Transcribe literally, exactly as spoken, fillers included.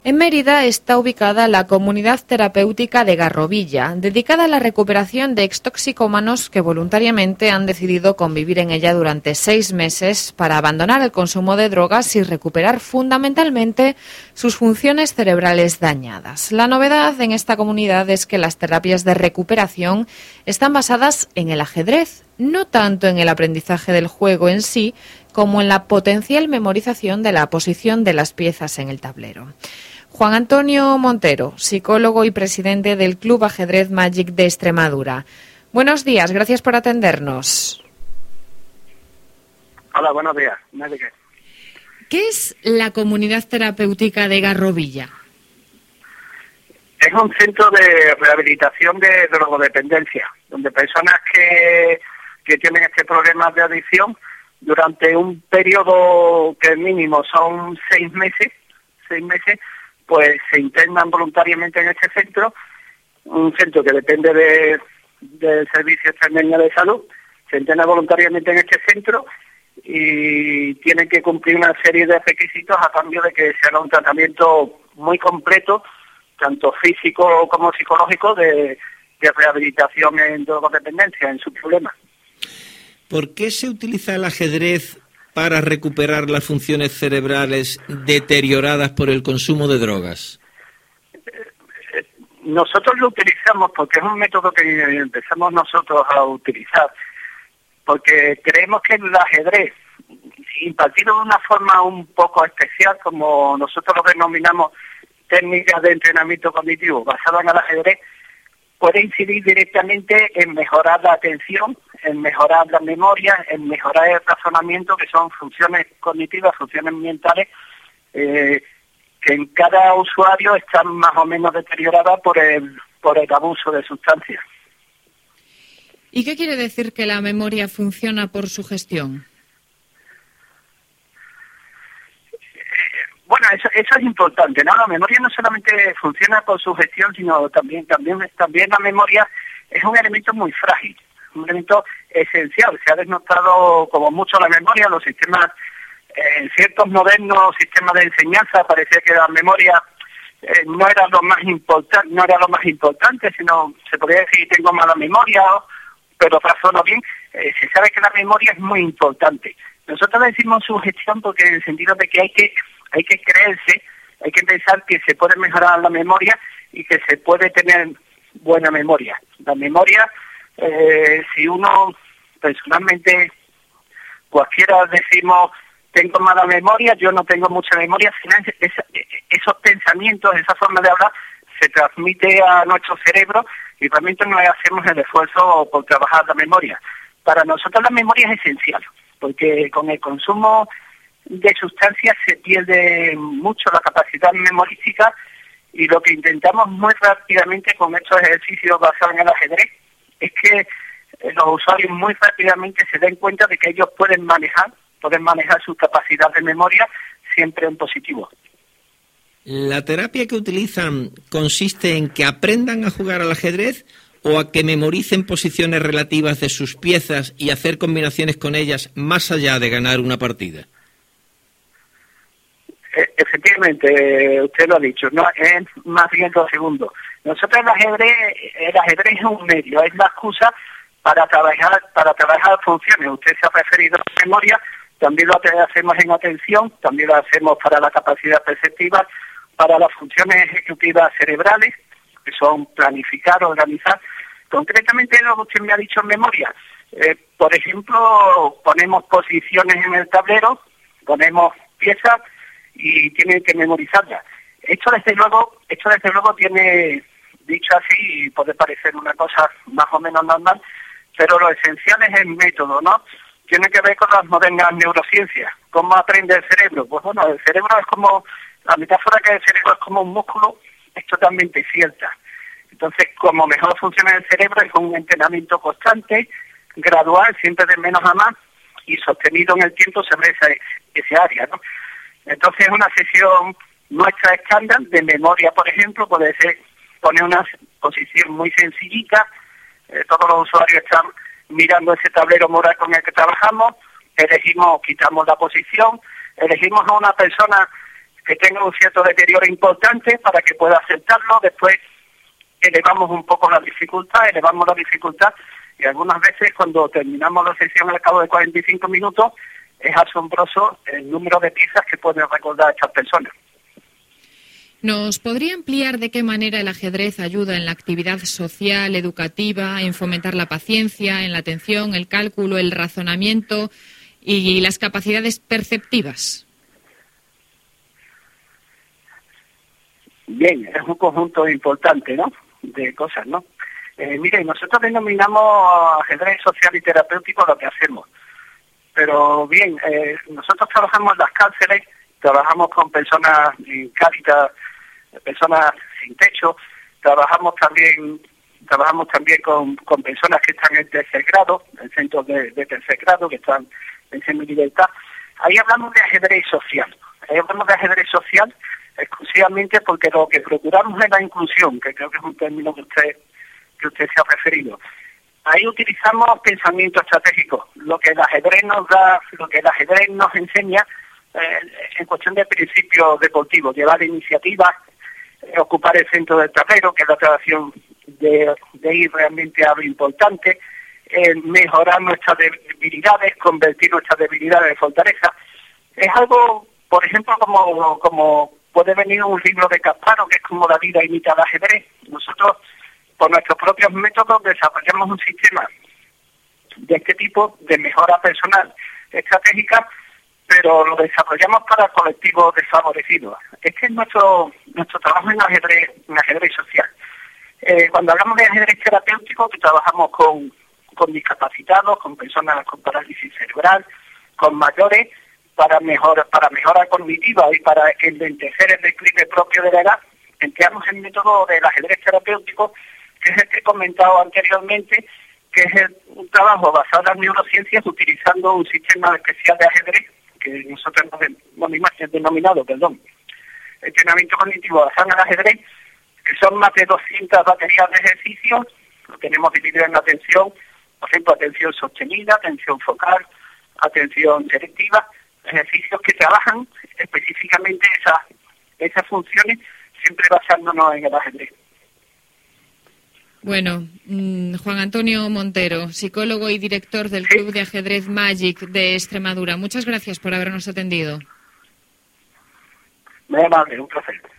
En Mérida está ubicada la Comunidad Terapéutica de Garrovilla, dedicada a la recuperación de extoxicómanos que voluntariamente han decidido convivir en ella durante seis meses para abandonar el consumo de drogas y recuperar fundamentalmente sus funciones cerebrales dañadas. La novedad en esta comunidad es que las terapias de recuperación están basadas en el ajedrez, no tanto en el aprendizaje del juego en sí, como en la potencial memorización de la posición de las piezas en el tablero. Juan Antonio Montero, psicólogo y presidente del Club Ajedrez Magic de Extremadura. Buenos días, gracias por atendernos. Hola, buenos días. No hay de qué. ¿Qué es la Comunidad Terapéutica de Garrovilla? Es un centro de rehabilitación de drogodependencia, donde personas que, que tienen este problema de adicción, durante un periodo que mínimo son seis meses, seis meses, pues se internan voluntariamente en este centro, un centro que depende de, del Servicio Extremeño de Salud, se interna voluntariamente en este centro y tienen que cumplir una serie de requisitos a cambio de que se haga un tratamiento muy completo, tanto físico como psicológico, de, de rehabilitación en drogodependencia, en su problema. ¿Por qué se utiliza el ajedrez para recuperar las funciones cerebrales deterioradas por el consumo de drogas? Nosotros lo utilizamos porque es un método que empezamos nosotros a utilizar, porque creemos que el ajedrez, impartido de una forma un poco especial, como nosotros lo denominamos técnicas de entrenamiento cognitivo basadas en el ajedrez, puede incidir directamente en mejorar la atención, en mejorar la memoria, en mejorar el razonamiento, que son funciones cognitivas, funciones mentales, eh, que en cada usuario están más o menos deterioradas por el, por el abuso de sustancias. ¿Y qué quiere decir que la memoria funciona por su gestión? Bueno, eso, eso es importante, ¿no? La memoria no solamente funciona por su gestión, sino también, también, también la memoria es un elemento muy frágil, un elemento esencial. Se ha desnotado como mucho la memoria, los sistemas, en eh, ciertos modernos sistemas de enseñanza parecía que la memoria eh, no era lo más importante, no era lo más importante, sino se podría decir tengo mala memoria, pero razono bien. Eh, se sabe que la memoria es muy importante. Nosotros decimos su gestión porque en el sentido de que hay que hay que creerse, hay que pensar que se puede mejorar la memoria y que se puede tener buena memoria. La memoria, eh, si uno personalmente, cualquiera decimos, tengo mala memoria, yo no tengo mucha memoria, al final esa, esos pensamientos, esa forma de hablar, se transmite a nuestro cerebro y realmente no hacemos el esfuerzo por trabajar la memoria. Para nosotros la memoria es esencial, porque con el consumo de sustancias se pierde mucho la capacidad memorística y lo que intentamos muy rápidamente con estos ejercicios basados en el ajedrez es que los usuarios muy rápidamente se den cuenta de que ellos pueden manejar, pueden manejar su capacidad de memoria siempre en positivo. ¿La terapia que utilizan consiste en que aprendan a jugar al ajedrez o a que memoricen posiciones relativas de sus piezas y hacer combinaciones con ellas más allá de ganar una partida? Efectivamente, usted lo ha dicho, no es más bien lo segundo. Nosotros el ajedrez, el ajedrez es un medio, es la excusa para trabajar, para trabajar funciones. Usted se ha referido a la memoria, también lo hacemos en atención, también lo hacemos para la capacidad perceptiva, para las funciones ejecutivas cerebrales, que son planificar, organizar. Concretamente lo que usted me ha dicho en memoria, eh, por ejemplo, ponemos posiciones en el tablero, ponemos piezas y tienen que memorizarla. Esto desde luego, esto desde luego tiene, dicho así, y puede parecer una cosa más o menos normal, pero lo esencial es el método, ¿no? Tiene que ver con las modernas neurociencias. ¿Cómo aprende el cerebro? Pues bueno, el cerebro es como, la metáfora que el cerebro es como un músculo, es totalmente cierta. Entonces, como mejor funciona el cerebro es un entrenamiento constante, gradual, siempre de menos a más, y sostenido en el tiempo sobre esa, ese área, ¿no? Entonces, una sesión nuestra estándar de memoria, por ejemplo, puede ser poner una posición muy sencillita, eh, todos los usuarios están mirando ese tablero moral con el que trabajamos, elegimos, quitamos la posición, elegimos a una persona que tenga un cierto deterioro importante para que pueda aceptarlo. Después elevamos un poco la dificultad, elevamos la dificultad y algunas veces cuando terminamos la sesión al cabo de cuarenta y cinco minutos es asombroso el número de piezas que pueden recordar estas personas. ¿Nos podría ampliar de qué manera el ajedrez ayuda en la actividad social, educativa, en fomentar la paciencia, en la atención, el cálculo, el razonamiento y las capacidades perceptivas? Bien, es un conjunto importante, ¿no?, de cosas, ¿no? Eh, mire, nosotros denominamos ajedrez social y terapéutico lo que hacemos. Pero bien, eh, nosotros trabajamos en las cárceles, trabajamos con personas en Cáritas, personas sin techo, trabajamos también trabajamos también con, con personas que están en tercer grado, en centros de, de tercer grado, que están en semilibertad. Ahí hablamos de ajedrez social, ahí hablamos de ajedrez social exclusivamente porque lo que procuramos es la inclusión, que creo que es un término que usted, que usted se ha referido. Ahí utilizamos pensamiento estratégico, lo que el ajedrez nos da, lo que el ajedrez nos enseña eh, en cuestión de principios deportivos, llevar iniciativas, eh, ocupar el centro del tablero, que es la tracción de, de ir realmente a lo importante, eh, mejorar nuestras debilidades, convertir nuestras debilidades en fortaleza. Es algo, por ejemplo, como, como puede venir un libro de Kasparov, que es como la vida imita al ajedrez. Nosotros, por nuestros propios métodos, desarrollamos un sistema de este tipo de mejora personal estratégica, pero lo desarrollamos para colectivos desfavorecidos. Este es nuestro nuestro trabajo en ajedrez, en ajedrez social. Eh, cuando hablamos de ajedrez terapéutico, que trabajamos con, con discapacitados, con personas con parálisis cerebral, con mayores, para mejor, para mejora cognitiva y para enlentecer el declive propio de la edad, empleamos el método del ajedrez terapéutico, que es el que he comentado anteriormente, que es el, un trabajo basado en las neurociencias utilizando un sistema especial de ajedrez, que nosotros hemos denominado, perdón, entrenamiento cognitivo basado en el ajedrez, que son más de doscientas baterías de ejercicios. Lo tenemos dividido en atención, por ejemplo, atención sostenida, atención focal, atención selectiva, ejercicios que trabajan específicamente esas, esas funciones, siempre basándonos en el ajedrez. Bueno, mmm, Juan Antonio Montero, psicólogo y director del ¿Sí? Club de Ajedrez Magic de Extremadura. Muchas gracias por habernos atendido. Muy amable, un placer.